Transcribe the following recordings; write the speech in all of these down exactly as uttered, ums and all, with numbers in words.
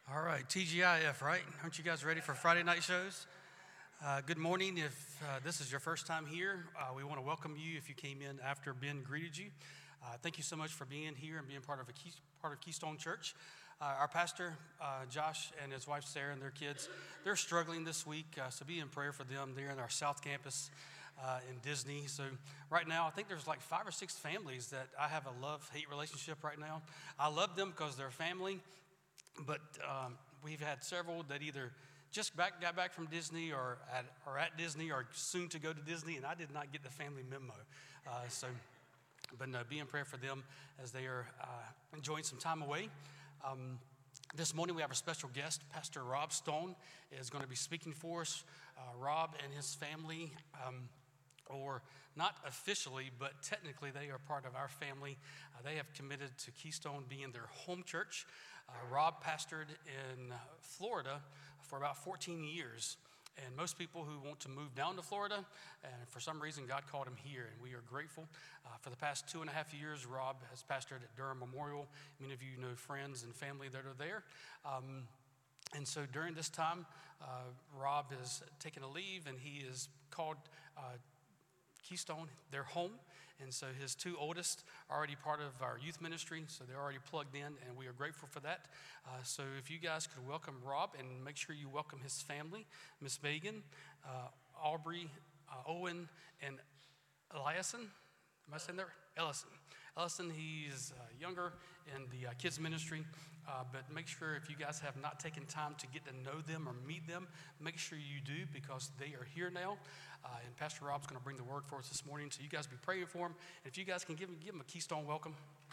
All right, T G I F, right? Aren't you guys ready for Friday night shows? Uh, good morning. If uh, this is your first time here, uh, we want to welcome you if you came in after Ben greeted you. Uh, thank you so much for being here and being part of a key, part of Keystone Church. Uh, our pastor, uh, Josh, and his wife, Sarah, and their kids, they're struggling this week, uh, so be in prayer for them. They're in our South Campus uh, in Disney. So right now, I think there's like five or six families that I have a love-hate relationship right now. I love them because they're family. But um, we've had several that either just back, got back from Disney or at, or at Disney or soon to go to Disney, and I did not get the family memo. Uh, so, but no, be in prayer for them as they are uh, enjoying some time away. Um, this morning we have a special guest. Pastor Rob Stone is going to be speaking for us. Uh, Rob and his family, um, or not officially, but technically they are part of our family. Uh, they have committed to Keystone being their home church. Uh, Rob pastored in Florida for about fourteen years, and most people who want to move down to Florida, and for some reason God called him here, and we are grateful. Uh, for the past two and a half years, Rob has pastored at Durham Memorial. Many of you know friends and family that are there. Um, and so during this time, uh, Rob has taken a leave, and he is called uh, Keystone their home. And so his two oldest are already part of our youth ministry, so they're already plugged in, and we are grateful for that. Uh, so if you guys could welcome Rob, and make sure you welcome his family, Miss Megan, uh, Aubrey, uh, Owen, and Eliason. Am I saying that? Ellison. Ellison, he's uh, younger in the uh, kids ministry, uh, but make sure if you guys have not taken time to get to know them or meet them, make sure you do, because they are here now. Uh, and Pastor Rob's going to bring the word for us this morning, so you guys be praying for him. And if you guys can give him, give him a Keystone welcome.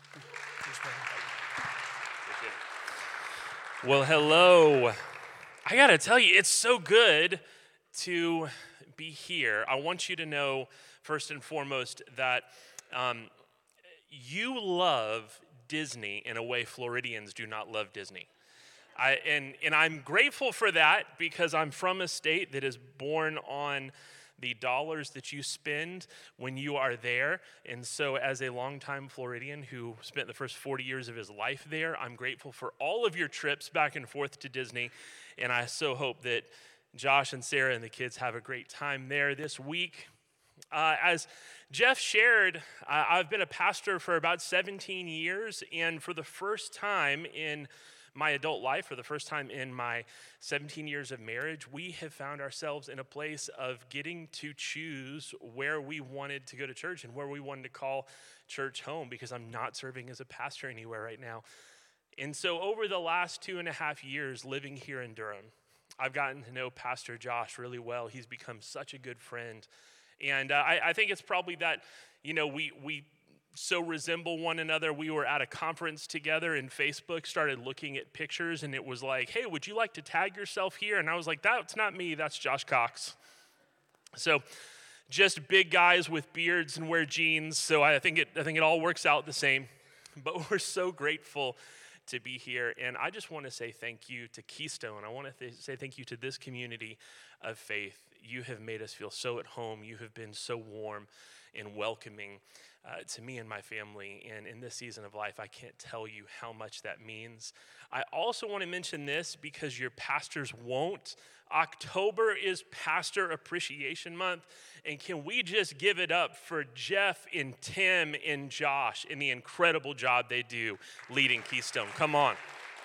Well, hello. I got to tell you, it's so good to be here. I want you to know, first and foremost, that um, you love Disney in a way Floridians do not love Disney. I, and, and I'm grateful for that, because I'm from a state that is born on the dollars that you spend when you are there. And so as a longtime Floridian who spent the first forty years of his life there, I'm grateful for all of your trips back and forth to Disney. And I so hope that Josh and Sarah and the kids have a great time there this week. Uh, as Jeff shared, uh, I've been a pastor for about seventeen years, and for the first time in my adult life, for the first time in my seventeen years of marriage, we have found ourselves in a place of getting to choose where we wanted to go to church and where we wanted to call church home, because I'm not serving as a pastor anywhere right now. And so over the last two and a half years living here in Durham, I've gotten to know Pastor Josh really well. He's become such a good friend. And uh, I, I think it's probably that, you know, we we so resemble one another. We were at a conference together, and Facebook started looking at pictures, and it was like, hey, would you like to tag yourself here? And I was like, that's not me, that's Josh Cox. So just big guys with beards and wear jeans, so I think it I think it all works out the same. But we're so grateful to be here, and I just want to say thank you to Keystone. I want to th- say thank you to this community of faith. You have made us feel so at home. You have been so warm and welcoming uh, to me and my family. And in this season of life, I can't tell you how much that means. I also want to mention this because your pastors won't. October is Pastor Appreciation Month. And can we just give it up for Jeff and Tim and Josh and the incredible job they do leading Keystone? Come on.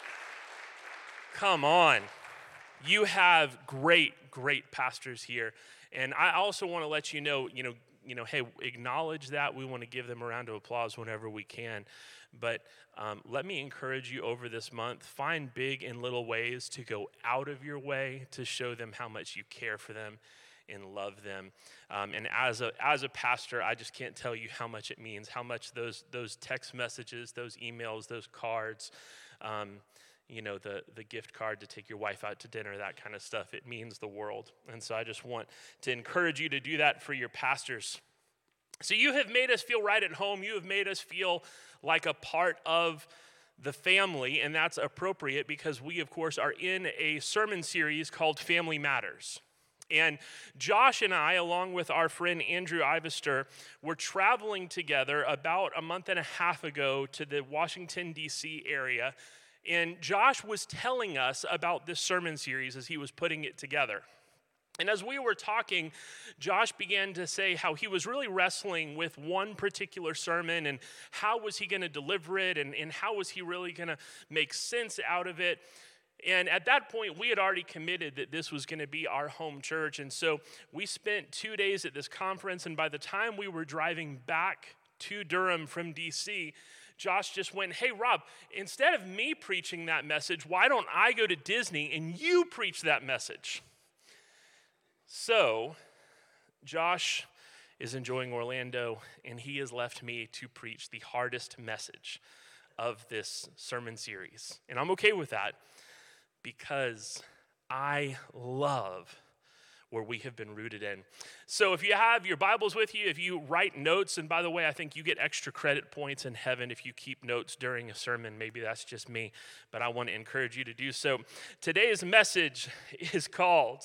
Come on. You have great, great pastors here. And I also want to let you know, you know, you know, hey, acknowledge that. We want to give them a round of applause whenever we can. But um, let me encourage you over this month, find big and little ways to go out of your way to show them how much you care for them and love them. Um, and as a as a pastor, I just can't tell you how much it means, how much those those text messages, those emails, those cards, um, you know, the, the gift card to take your wife out to dinner, that kind of stuff, it means the world. And so I just want to encourage you to do that for your pastors. So you have made us feel right at home. You have made us feel like a part of the family, and that's appropriate because we, of course, are in a sermon series called Family Matters. And Josh and I, along with our friend Andrew Ivester, were traveling together about a month and a half ago to the Washington, D C area. And Josh was telling us about this sermon series as he was putting it together. And as we were talking, Josh began to say how he was really wrestling with one particular sermon and how was he going to deliver it and, and how was he really going to make sense out of it. And at that point, we had already committed that this was going to be our home church. And so we spent two days at this conference, and by the time we were driving back to Durham from D C, Josh just went, hey, Rob, instead of me preaching that message, why don't I go to Disney and you preach that message? So, Josh is enjoying Orlando, and he has left me to preach the hardest message of this sermon series. And I'm okay with that because I love where we have been rooted in. So if you have your Bibles with you, if you write notes, and by the way, I think you get extra credit points in heaven if you keep notes during a sermon. Maybe that's just me, but I want to encourage you to do so. Today's message is called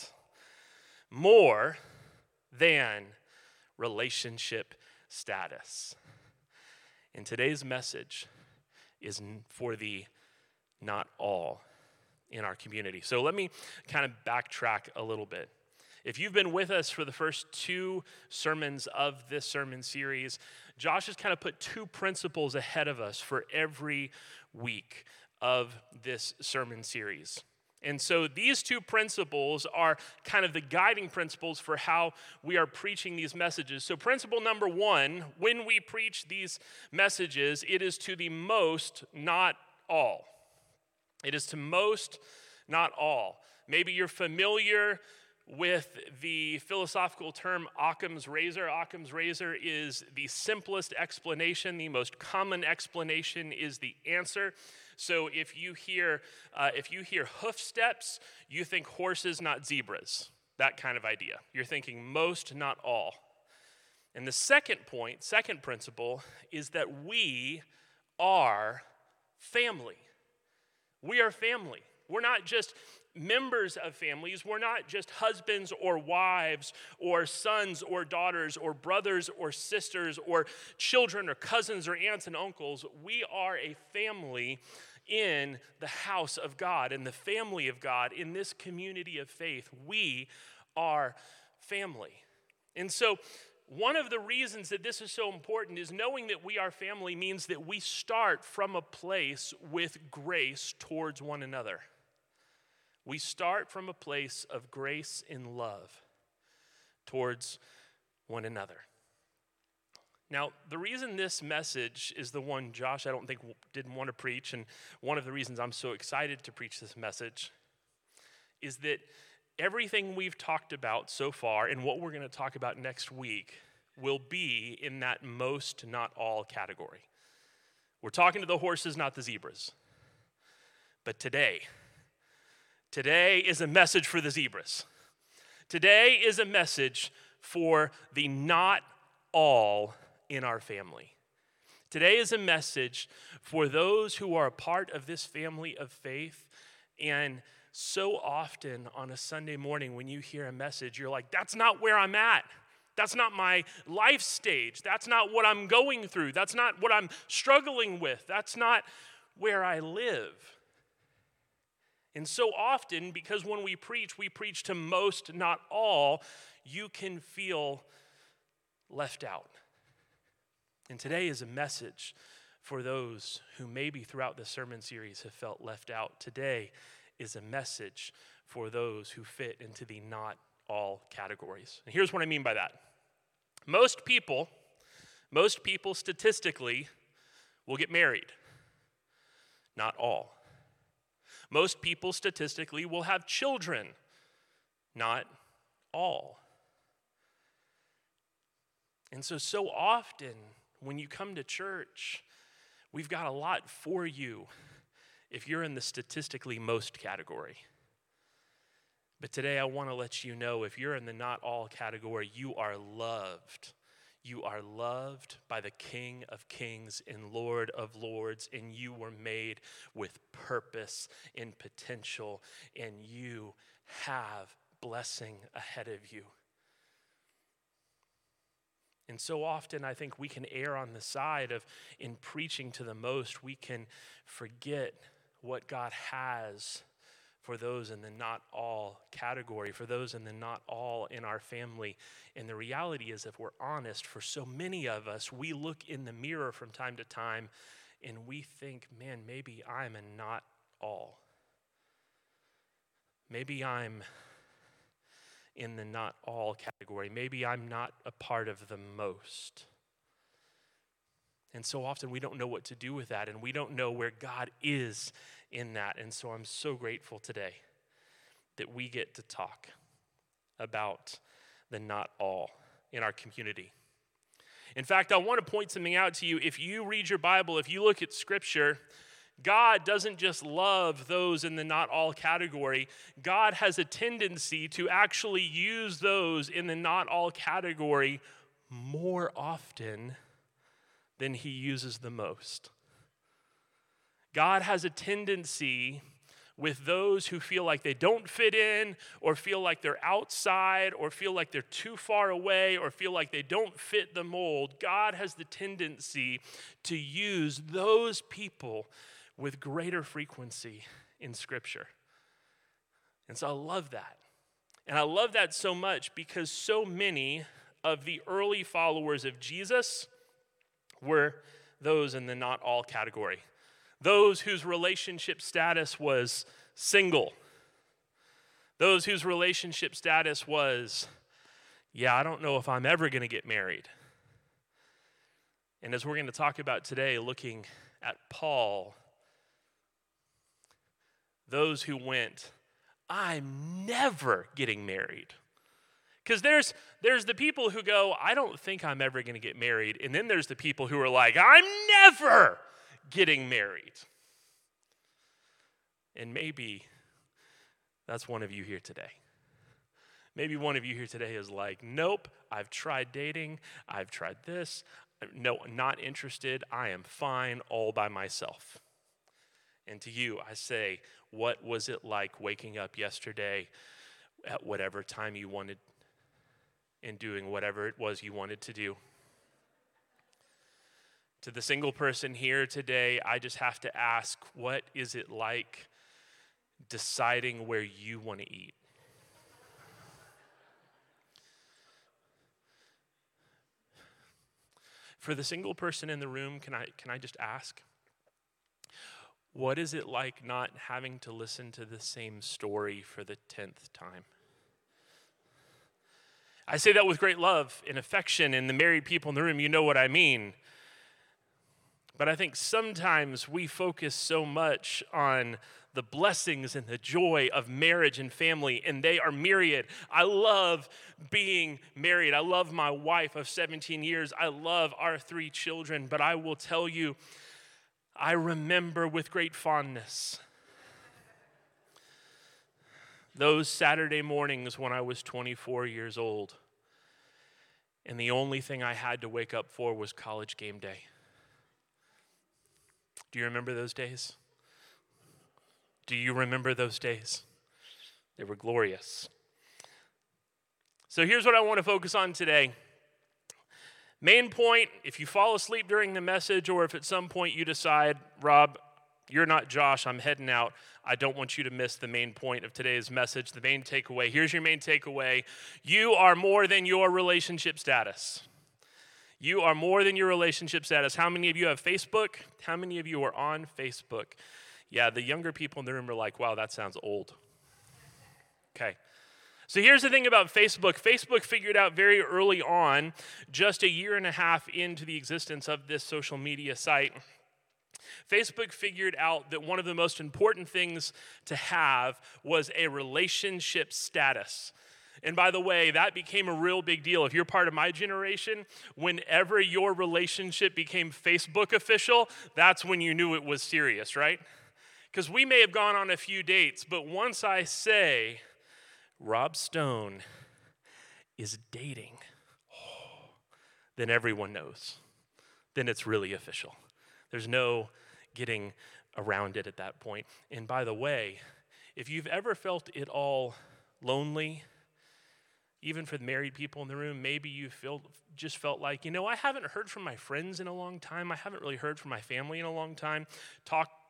More Than Relationship Status. And today's message is for the not all in our community. So let me kind of backtrack a little bit. If you've been with us for the first two sermons of this sermon series, Josh has kind of put two principles ahead of us for every week of this sermon series. And so these two principles are kind of the guiding principles for how we are preaching these messages. So principle number one, when we preach these messages, it is to the most, not all. It is to most, not all. Maybe you're familiar with the philosophical term Occam's razor. Occam's razor is the simplest explanation. The most common explanation is the answer. So if you hear uh, if you hear hoof steps, you think horses, not zebras. That kind of idea. You're thinking most, not all. And the second point, second principle, is that we are family. We are family. We're not just members of families. We're not just husbands or wives or sons or daughters or brothers or sisters or children or cousins or aunts and uncles. We are a family in the house of God, in the family of God, in this community of faith. We are family. And so one of the reasons that this is so important is knowing that we are family means that we start from a place with grace towards one another. We start from a place of grace and love towards one another. Now, the reason this message is the one Josh, I don't think, didn't want to preach, and one of the reasons I'm so excited to preach this message is that everything we've talked about so far and what we're going to talk about next week will be in that most, not all category. We're talking to the horses, not the zebras. But today, Today is a message for the zebras. Today is a message for the not all in our family. Today is a message for those who are a part of this family of faith. And so often on a Sunday morning when you hear a message, you're like, that's not where I'm at. That's not my life stage. That's not what I'm going through. That's not what I'm struggling with. That's not where I live. And so often, because when we preach, we preach to most, not all, you can feel left out. And today is a message for those who maybe throughout the sermon series have felt left out. Today is a message for those who fit into the not all categories. And here's what I mean by that. Most people, most people statistically will get married. Not all. Most people statistically will have children, not all. And so, so often when you come to church, we've got a lot for you if you're in the statistically most category. But today I want to let you know if you're in the not all category, you are loved. You are loved by the King of Kings and Lord of Lords, and you were made with purpose and potential, and you have blessing ahead of you. And so often I think we can err on the side of, in preaching to the most, we can forget what God has for those in the not all category, for those in the not all in our family. And the reality is, if we're honest, for so many of us, we look in the mirror from time to time and we think, man, maybe I'm a not all. Maybe I'm in the not all category. Maybe I'm not a part of the most. And so often we don't know what to do with that, and we don't know where God is in that. And so I'm so grateful today that we get to talk about the not all in our community. In fact, I want to point something out to you. If you read your Bible, if you look at Scripture, God doesn't just love those in the not all category. God has a tendency to actually use those in the not all category more often than he uses the most. God has a tendency with those who feel like they don't fit in, or feel like they're outside, or feel like they're too far away, or feel like they don't fit the mold. God has the tendency to use those people with greater frequency in Scripture. And so I love that. And I love that so much because so many of the early followers of Jesus were those in the not all category. Those whose relationship status was single. Those whose relationship status was, yeah, I don't know if I'm ever going to get married. And as we're going to talk about today, looking at Paul, those who went, I'm never getting married. Because there's there's the people who go, I don't think I'm ever going to get married. And then there's the people who are like, I'm never getting married. And maybe that's one of you here today. Maybe one of you here today is like, nope, I've tried dating. I've tried this. No, not interested. I am fine all by myself. And to you, I say, what was it like waking up yesterday at whatever time you wanted and doing whatever it was you wanted to do? To the single person here today, I just have to ask, what is it like deciding where you want to eat? For the single person in the room, can I can I just ask, what is it like not having to listen to the same story for the tenth time? I say that with great love and affection, and the married people in the room, you know what I mean. But I think sometimes we focus so much on the blessings and the joy of marriage and family, and they are myriad. I love being married. I love my wife of seventeen years. I love our three children, but I will tell you, I remember with great fondness those Saturday mornings when I was twenty-four years old, and the only thing I had to wake up for was college game day. Do you remember those days? Do you remember those days? They were glorious. So here's what I want to focus on today. Main point, if you fall asleep during the message, or if at some point you decide, Rob, you're not Josh, I'm heading out, I don't want you to miss the main point of today's message, the main takeaway. Here's your main takeaway. You are more than your relationship status. You are more than your relationship status. How many of you have Facebook? How many of you are on Facebook? Yeah, the younger people in the room are like, wow, that sounds old. Okay. So here's the thing about Facebook. Facebook figured out very early on, just a year and a half into the existence of this social media site, Facebook figured out that one of the most important things to have was a relationship status. And by the way, that became a real big deal. If you're part of my generation, whenever your relationship became Facebook official, that's when you knew it was serious, right? Because we may have gone on a few dates, but once I say, Rob Stone is dating, oh, then everyone knows. Then it's really official. There's no getting around it at that point. And by the way, if you've ever felt it all lonely, even for the married people in the room, maybe you feel, just felt like, you know, I haven't heard from my friends in a long time. I haven't really heard from my family in a long time. Talk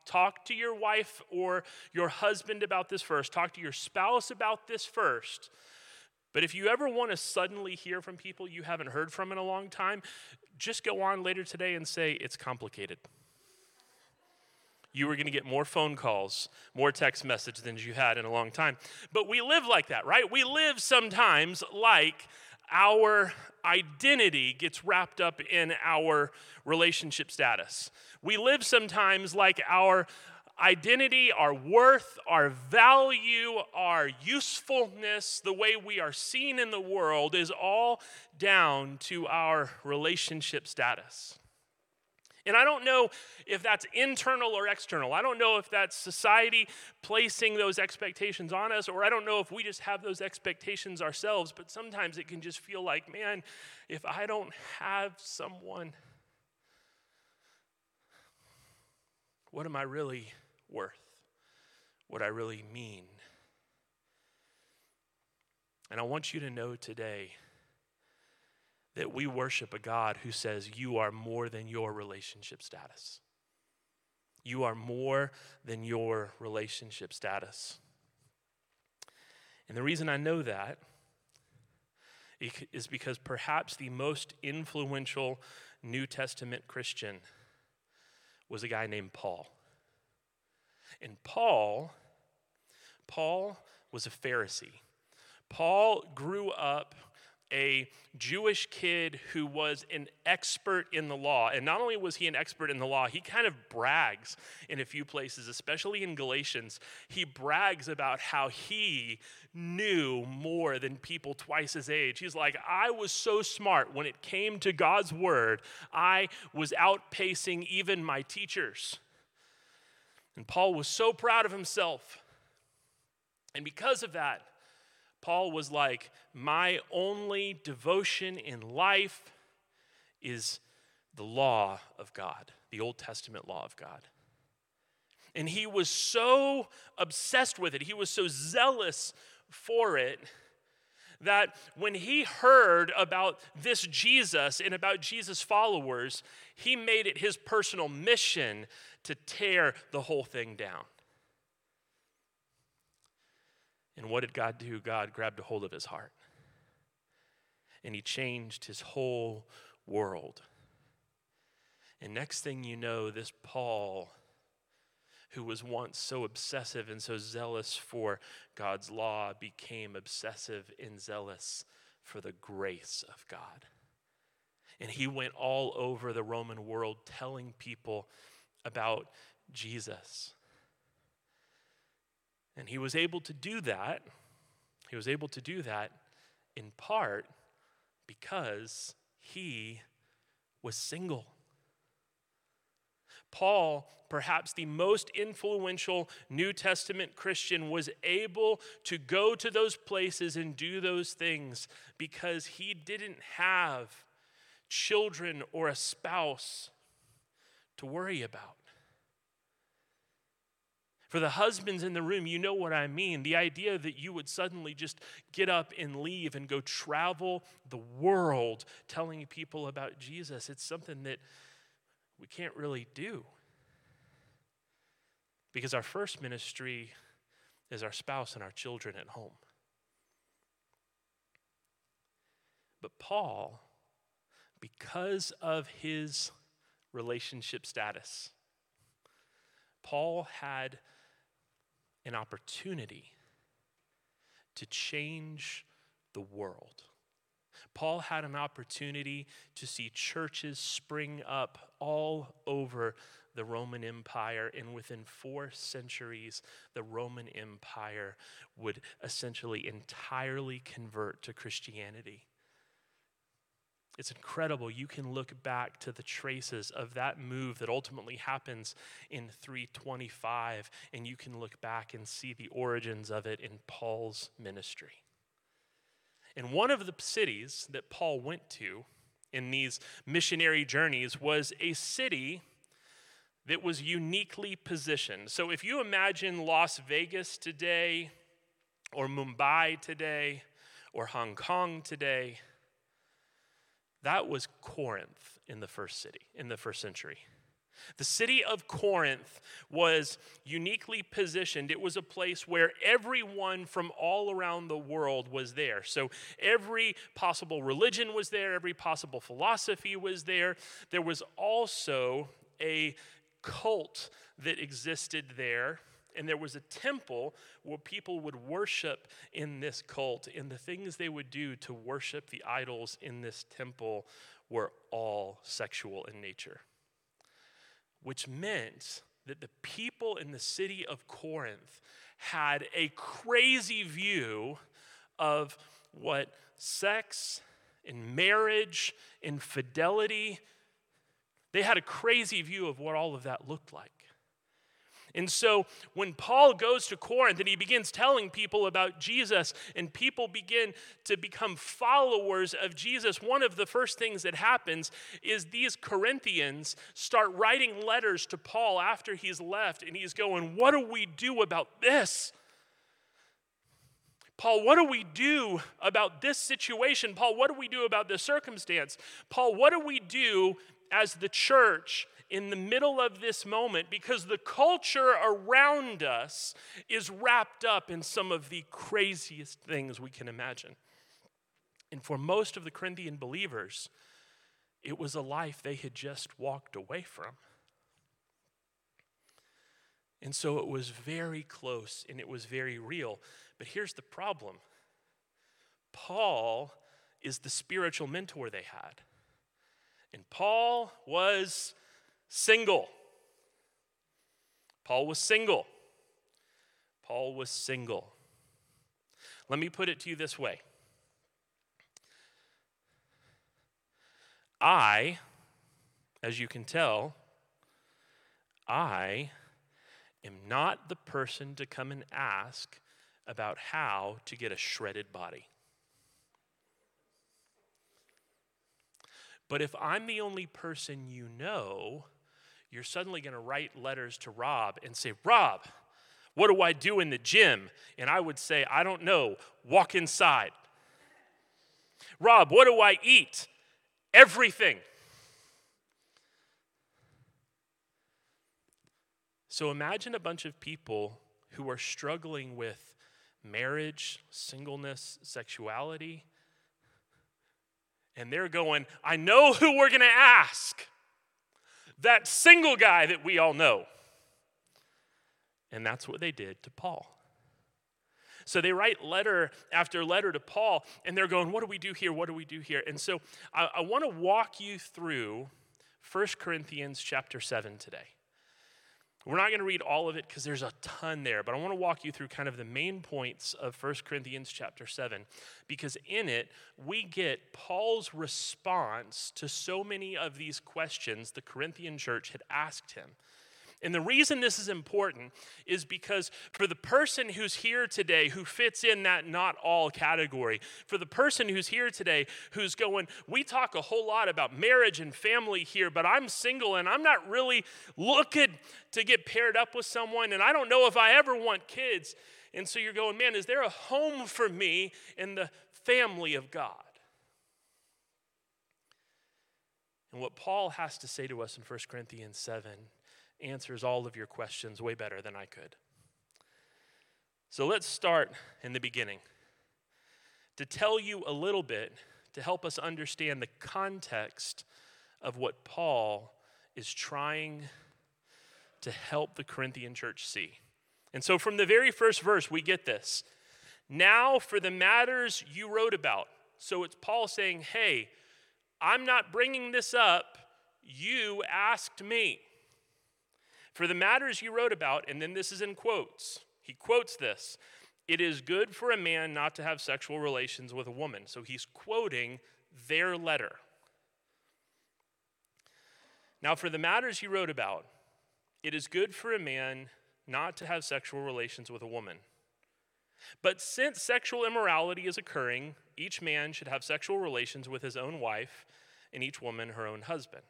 talk to your wife or your husband about this first. Talk to your spouse about this first. But if you ever want to suddenly hear from people you haven't heard from in a long time, just go on later today and say, it's complicated. You were going to get more phone calls, more text messages than you had in a long time. But we live like that, right? We live sometimes like our identity gets wrapped up in our relationship status. We live sometimes like our identity, our worth, our value, our usefulness, the way we are seen in the world is all down to our relationship status. And I don't know if that's internal or external. I don't know if that's society placing those expectations on us, or I don't know if we just have those expectations ourselves, but sometimes it can just feel like, man, if I don't have someone, what am I really worth? What I really mean? And I want you to know today that we worship a God who says you are more than your relationship status. You are more than your relationship status. And the reason I know that is because perhaps the most influential New Testament Christian was a guy named Paul. And Paul, Paul was a Pharisee. Paul grew up a Jewish kid who was an expert in the law. And not only was he an expert in the law, he kind of brags in a few places, especially in Galatians. He brags about how he knew more than people twice his age. He's like, I was so smart when it came to God's word. I was outpacing even my teachers. And Paul was so proud of himself. And because of that, Paul was like, my only devotion in life is the law of God, the Old Testament law of God. And he was so obsessed with it, he was so zealous for it, that when he heard about this Jesus and about Jesus' followers, he made it his personal mission to tear the whole thing down. And what did God do? God grabbed a hold of his heart. And he changed his whole world. And next thing you know, this Paul, who was once so obsessive and so zealous for God's law, became obsessive and zealous for the grace of God. And he went all over the Roman world telling people about Jesus. And he was able to do that. He was able to do that in part because he was single. Paul, perhaps the most influential New Testament Christian, was able to go to those places and do those things because he didn't have children or a spouse to worry about. For the husbands in the room, you know what I mean. The idea that you would suddenly just get up and leave and go travel the world telling people about Jesus, it's something that we can't really do. Because our first ministry is our spouse and our children at home. But Paul, because of his relationship status, Paul had an opportunity to change the world. Paul had an opportunity to see churches spring up all over the Roman Empire, and within four centuries, the Roman Empire would essentially entirely convert to Christianity. It's incredible. You can look back to the traces of that move that ultimately happens in three twenty-five, and you can look back and see the origins of it in Paul's ministry. And one of the cities that Paul went to in these missionary journeys was a city that was uniquely positioned. So if you imagine Las Vegas today, or Mumbai today, or Hong Kong today, that was Corinth in the first city, in the first century. The city of Corinth was uniquely positioned. It was a place where everyone from all around the world was there. So every possible religion was there, every possible philosophy was there. There was also a cult that existed there, and there was a temple where people would worship in this cult, and the things they would do to worship the idols in this temple were all sexual in nature. Which meant that the people in the city of Corinth had a crazy view of what sex and marriage and fidelity, they had a crazy view of what all of that looked like. And so when Paul goes to Corinth and he begins telling people about Jesus and people begin to become followers of Jesus, one of the first things that happens is these Corinthians start writing letters to Paul after he's left, and he's going, what do we do about this? Paul, what do we do about this situation? Paul, what do we do about this circumstance? Paul, what do we do as the church in the middle of this moment, because the culture around us is wrapped up in some of the craziest things we can imagine. And for most of the Corinthian believers, it was a life they had just walked away from. And so it was very close and it was very real. But here's the problem. Paul is the spiritual mentor they had. And Paul was single. Paul was single. Paul was single. Let me put it to you this way. I, as you can tell, I am not the person to come and ask about how to get a shredded body. But if I'm the only person you know, you're suddenly going to write letters to Rob and say, Rob, what do I do in the gym? And I would say, I don't know, walk inside. Rob, what do I eat? Everything. So imagine a bunch of people who are struggling with marriage, singleness, sexuality, and they're going, I know who we're going to ask. That single guy that we all know. And that's what they did to Paul. So they write letter after letter to Paul, and they're going, what do we do here? What do we do here? And so I, I want to walk you through First Corinthians chapter seven today. We're not going to read all of it because there's a ton there, but I want to walk you through kind of the main points of First Corinthians chapter seven, because in it, we get Paul's response to so many of these questions the Corinthian church had asked him. And the reason this is important is because for the person who's here today who fits in that not all category, for the person who's here today who's going, we talk a whole lot about marriage and family here, but I'm single and I'm not really looking to get paired up with someone, and I don't know if I ever want kids. And so you're going, man, is there a home for me in the family of God? And what Paul has to say to us in First Corinthians seven answers all of your questions way better than I could. So let's start in the beginning. To tell you a little bit, to help us understand the context of what Paul is trying to help the Corinthian church see. And so from the very first verse, we get this. Now for the matters you wrote about. So it's Paul saying, hey, I'm not bringing this up. You asked me. For the matters you wrote about, and then this is in quotes. He quotes this. It is good for a man not to have sexual relations with a woman. So he's quoting their letter. Now, for the matters you wrote about, it is good for a man not to have sexual relations with a woman. But since sexual immorality is occurring, each man should have sexual relations with his own wife, and each woman her own husband.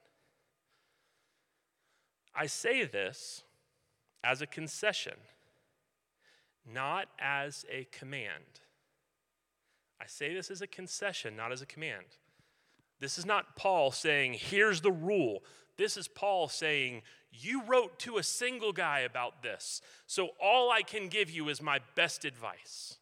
I say this as a concession, not as a command. I say this as a concession, not as a command. This is not Paul saying, here's the rule. This is Paul saying, you wrote to a single guy about this, so all I can give you is my best advice.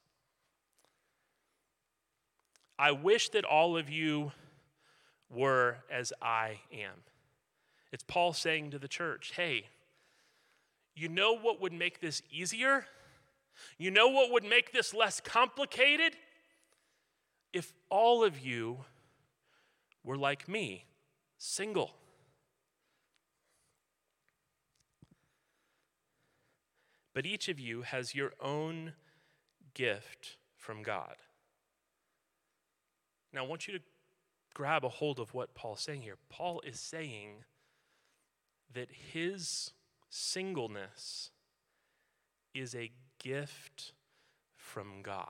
I wish that all of you were as I am. It's Paul saying to the church, hey, you know what would make this easier? You know what would make this less complicated? If all of you were like me, single. But each of you has your own gift from God. Now, I want you to grab a hold of what Paul's saying here. Paul is saying that his singleness is a gift from God.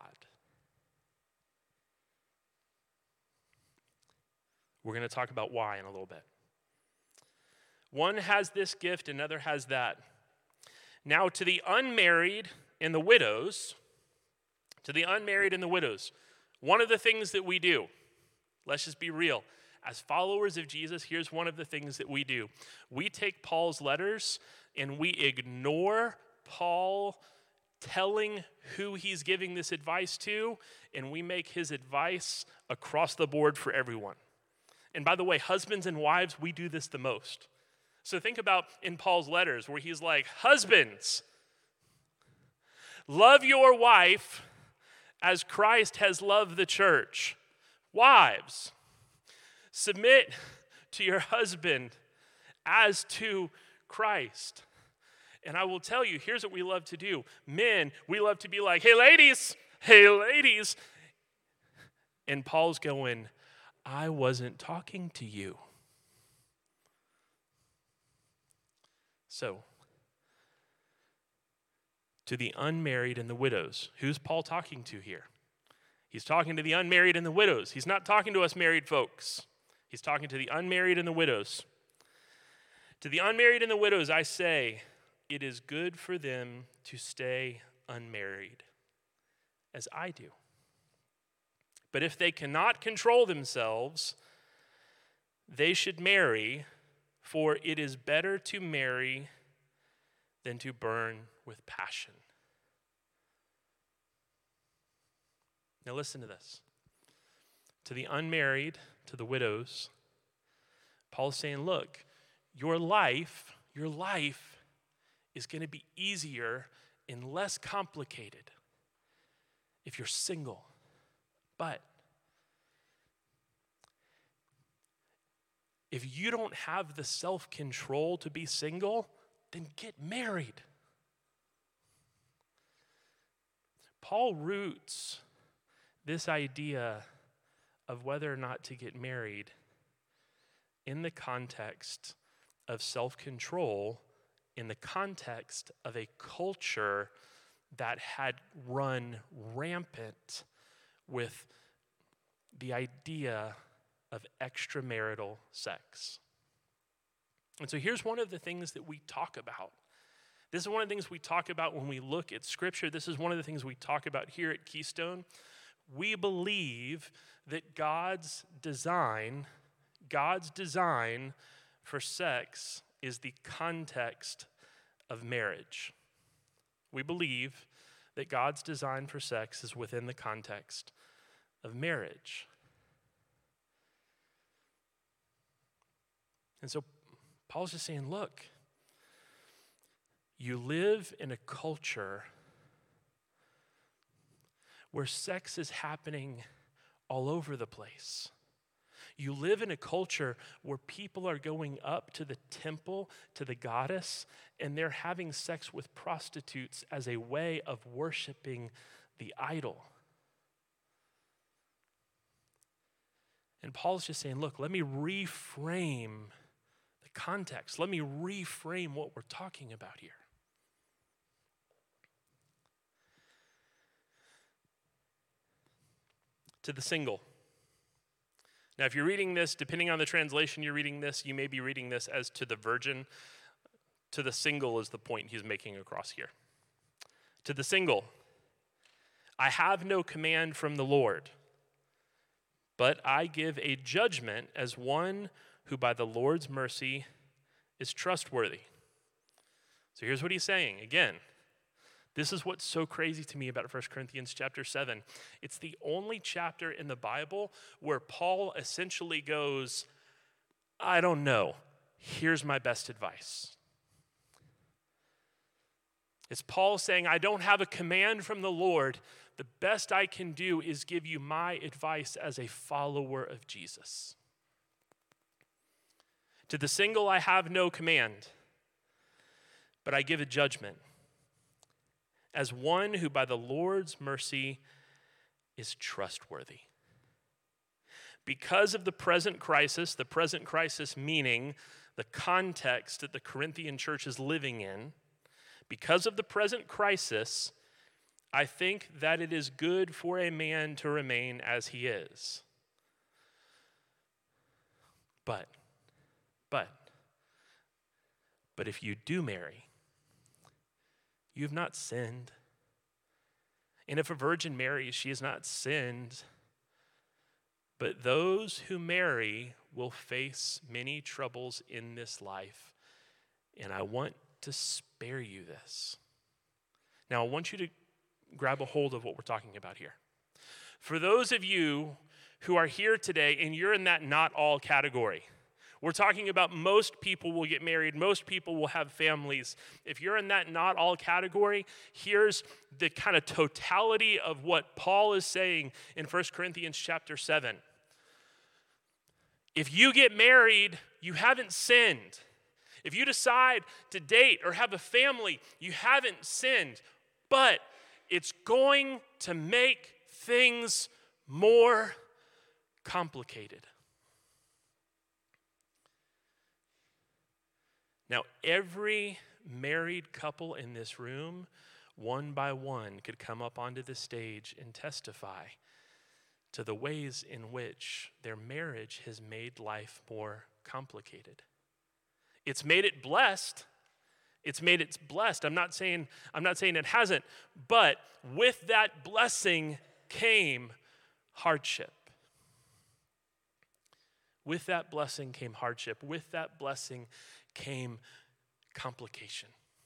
We're going to talk about why in a little bit. One has this gift, another has that. Now, to the unmarried and the widows, to the unmarried and the widows, one of the things that we do, let's just be real, as followers of Jesus, here's one of the things that we do. We take Paul's letters and we ignore Paul telling who he's giving this advice to, and we make his advice across the board for everyone. And by the way, husbands and wives, we do this the most. So think about in Paul's letters where he's like, husbands, love your wife as Christ has loved the church. Wives, submit to your husband as to Christ. And I will tell you, here's what we love to do. Men, we love to be like, hey, ladies, hey, ladies. And Paul's going, I wasn't talking to you. So, to the unmarried and the widows, who's Paul talking to here? He's talking to the unmarried and the widows. He's not talking to us married folks. He's talking to the unmarried and the widows. To the unmarried and the widows, I say, it is good for them to stay unmarried, as I do. But if they cannot control themselves, they should marry, for it is better to marry than to burn with passion. Now listen to this. To the unmarried, to the widows, Paul's saying, look, your life, your life is going to be easier and less complicated if you're single. But if you don't have the self-control to be single, then get married. Paul roots this idea of whether or not to get married in the context of self-control, in the context of a culture that had run rampant with the idea of extramarital sex. And so here's one of the things that we talk about. This is one of the things we talk about when we look at Scripture. This is one of the things we talk about here at Keystone. We believe that God's design, God's design for sex is the context of marriage. We believe that God's design for sex is within the context of marriage. And so Paul's just saying, look, you live in a culture where sex is happening all over the place. You live in a culture where people are going up to the temple, to the goddess, and they're having sex with prostitutes as a way of worshiping the idol. And Paul's just saying, look, let me reframe the context. Let me reframe what we're talking about here. To the single. Now, if you're reading this, depending on the translation you're reading this, you may be reading this as to the virgin. To the single is the point he's making across here. To the single, I have no command from the Lord, but I give a judgment as one who by the Lord's mercy is trustworthy. So here's what he's saying. Again, this is what's so crazy to me about First Corinthians chapter seven. It's the only chapter in the Bible where Paul essentially goes, I don't know. Here's my best advice. It's Paul saying, I don't have a command from the Lord. The best I can do is give you my advice as a follower of Jesus. To the single I have no command, but I give a judgment as one who by the Lord's mercy is trustworthy. Because of the present crisis, the present crisis meaning the context that the Corinthian church is living in, because of the present crisis, I think that it is good for a man to remain as he is. But, but, but if you do marry, you have not sinned. And if a virgin marries, she has not sinned. But those who marry will face many troubles in this life. And I want to spare you this. Now, I want you to grab a hold of what we're talking about here. For those of you who are here today and you're in that not all category, we're talking about most people will get married, most people will have families. If you're in that not all category, here's the kind of totality of what Paul is saying in First Corinthians chapter seven. If you get married, you haven't sinned. If you decide to date or have a family, you haven't sinned. But it's going to make things more complicated. Now, every married couple in this room, one by one, could come up onto the stage and testify to the ways in which their marriage has made life more complicated. It's made it blessed. It's made it blessed. I'm not saying, I'm not saying it hasn't, but with that blessing came hardship. With that blessing came hardship. With that blessing came complication.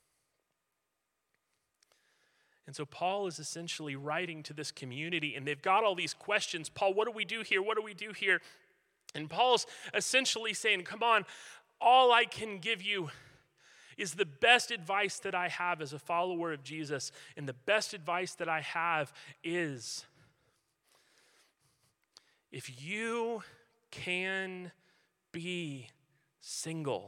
And so Paul is essentially writing to this community, and they've got all these questions. Paul, what do we do here? What do we do here? And Paul's essentially saying, come on, all I can give you is the best advice that I have as a follower of Jesus. And the best advice that I have is, if you can be single,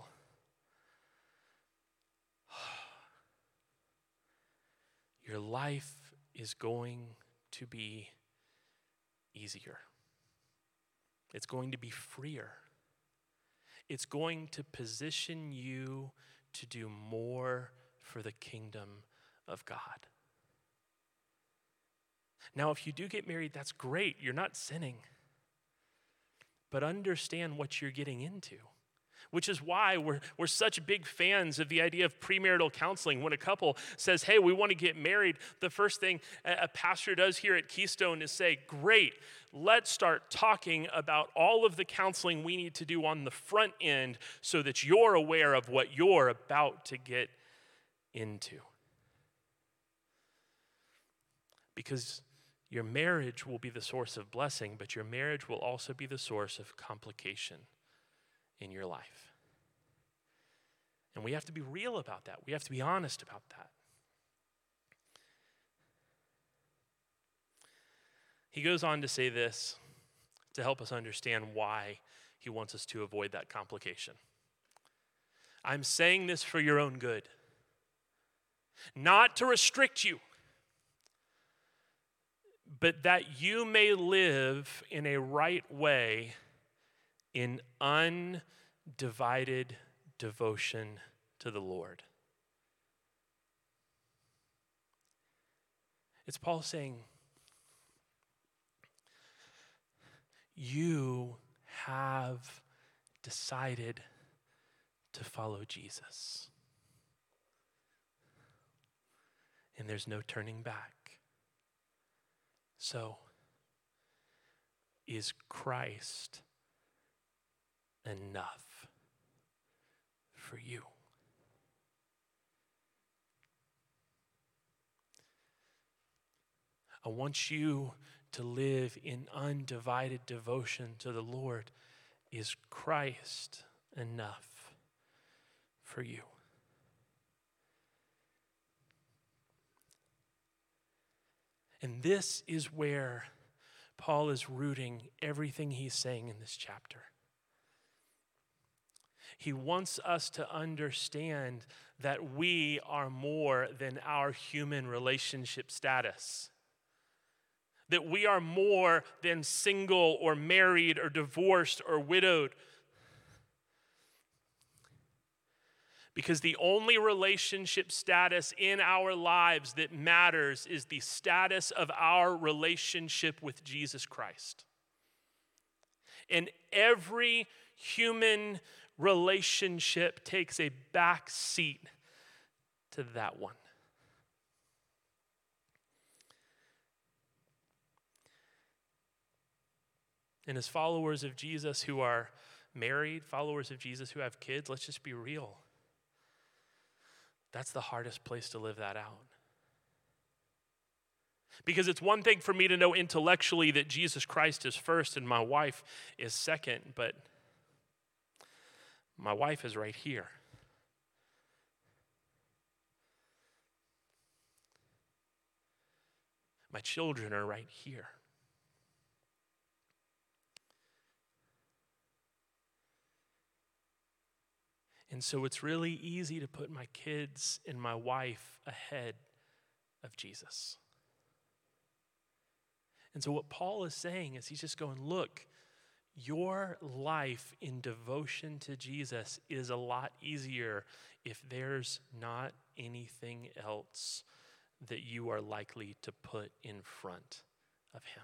your life is going to be easier. It's going to be freer. It's going to position you to do more for the kingdom of God. Now, if you do get married, that's great. You're not sinning. But understand what you're getting into. Which is why we're, we're such big fans of the idea of premarital counseling. When a couple says, hey, we want to get married, the first thing a pastor does here at Keystone is say, great, let's start talking about all of the counseling we need to do on the front end so that you're aware of what you're about to get into. Because your marriage will be the source of blessing, but your marriage will also be the source of complication in your life. And we have to be real about that. We have to be honest about that. He goes on to say this to help us understand why he wants us to avoid that complication. I'm saying this for your own good, not to restrict you, but that you may live in a right way in undivided devotion to the Lord. It's Paul saying, you have decided to follow Jesus. And there's no turning back. So, is Christ enough for you. I want you to live in undivided devotion to the Lord. Is Christ enough for you? And this is where Paul is rooting everything he's saying in this chapter. He wants us to understand that we are more than our human relationship status. That we are more than single or married or divorced or widowed. Because the only relationship status in our lives that matters is the status of our relationship with Jesus Christ. And every human relationship takes a back seat to that one. And as followers of Jesus who are married, followers of Jesus who have kids, let's just be real. That's the hardest place to live that out. Because it's one thing for me to know intellectually that Jesus Christ is first and my wife is second, but my wife is right here. My children are right here. And so it's really easy to put my kids and my wife ahead of Jesus. And so what Paul is saying is he's just going, look, your life in devotion to Jesus is a lot easier if there's not anything else that you are likely to put in front of him.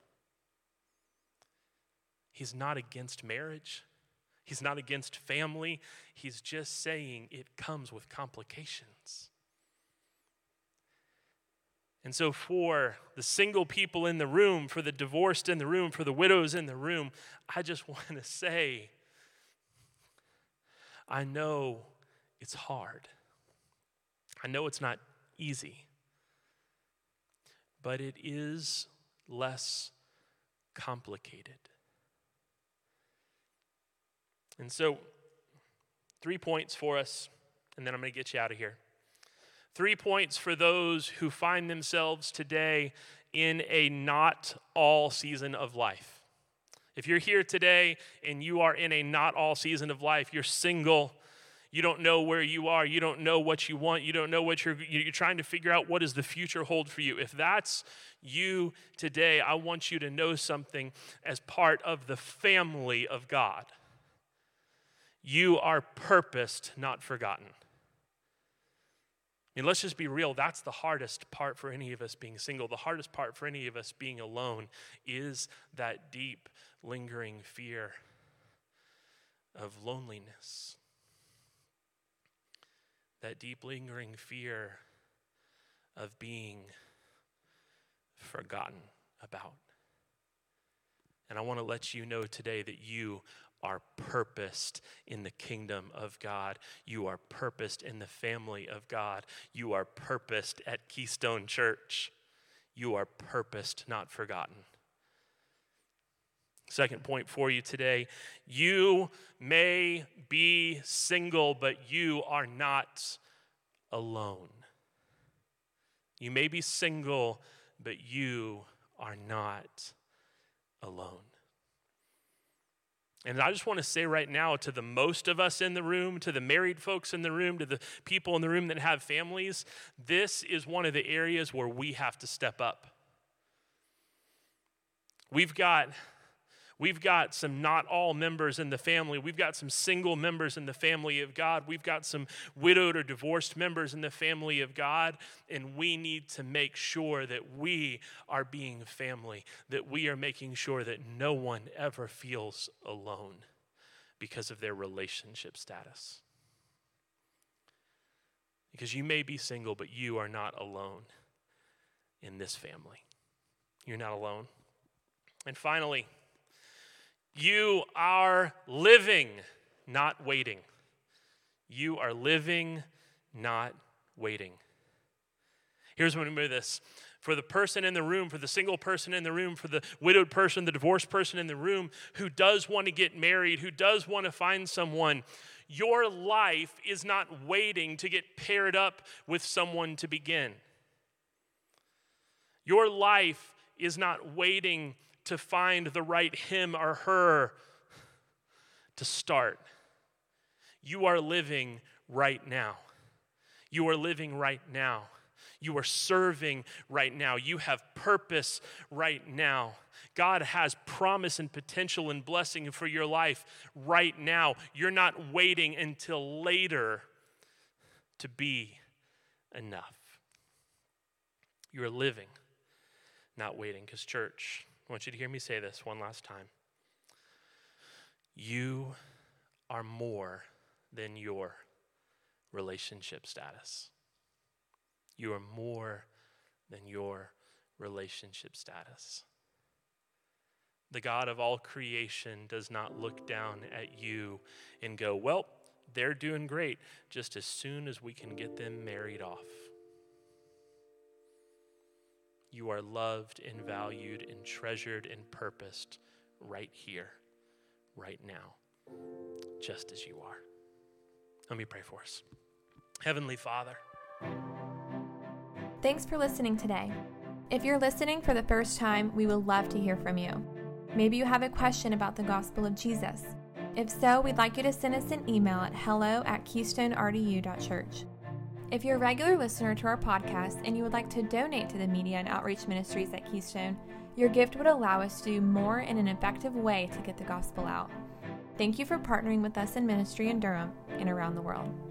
He's not against marriage. He's not against family. He's just saying it comes with complications. And so for the single people in the room, for the divorced in the room, for the widows in the room, I just want to say, I know it's hard. I know it's not easy. But it is less complicated. And so, three points for us, and then I'm going to get you out of here. Three points for those who find themselves today in a not all season of life. If you're here today and you are in a not all season of life, you're single, you don't know where you are, you don't know what you want, you don't know what you're, you're trying to figure out what does the future hold for you. If that's you today, I want you to know something as part of the family of God. You are purposed, not forgotten. I mean, let's just be real. That's the hardest part for any of us being single. The hardest part for any of us being alone is that deep, lingering fear of loneliness. That deep, lingering fear of being forgotten about. And I want to let you know today that you are purposed in the kingdom of God. You are purposed in the family of God. You are purposed at Keystone Church. You are purposed, not forgotten. Second point for you today, you may be single, but you are not alone. You may be single, but you are not alone. And I just want to say right now to the most of us in the room, to the married folks in the room, to the people in the room that have families, this is one of the areas where we have to step up. We've got, we've got some not all members in the family. We've got some single members in the family of God. We've got some widowed or divorced members in the family of God. And we need to make sure that we are being family, that we are making sure that no one ever feels alone because of their relationship status. Because you may be single, but you are not alone in this family. You're not alone. And finally, you are living, not waiting. You are living, not waiting. Here's what we remember this. For the person in the room, for the single person in the room, for the widowed person, the divorced person in the room who does want to get married, who does want to find someone, your life is not waiting to get paired up with someone to begin. Your life is not waiting to find the right him or her to start. You are living right now. You are living right now. You are serving right now. You have purpose right now. God has promise and potential and blessing for your life right now. You're not waiting until later to be enough. You are living, not waiting. Because church, I want you to hear me say this one last time. You are more than your relationship status. You are more than your relationship status. The God of all creation does not look down at you and go, well, they're doing great just as soon as we can get them married off. You are loved and valued and treasured and purposed right here, right now, just as you are. Let me pray for us. Heavenly Father, thanks for listening today. If you're listening for the first time, we would love to hear from you. Maybe you have a question about the gospel of Jesus. If so, we'd like you to send us an email at hello at keystone r d u dot church. If you're a regular listener to our podcast and you would like to donate to the media and outreach ministries at Keystone, your gift would allow us to do more in an effective way to get the gospel out. Thank you for partnering with us in ministry in Durham and around the world.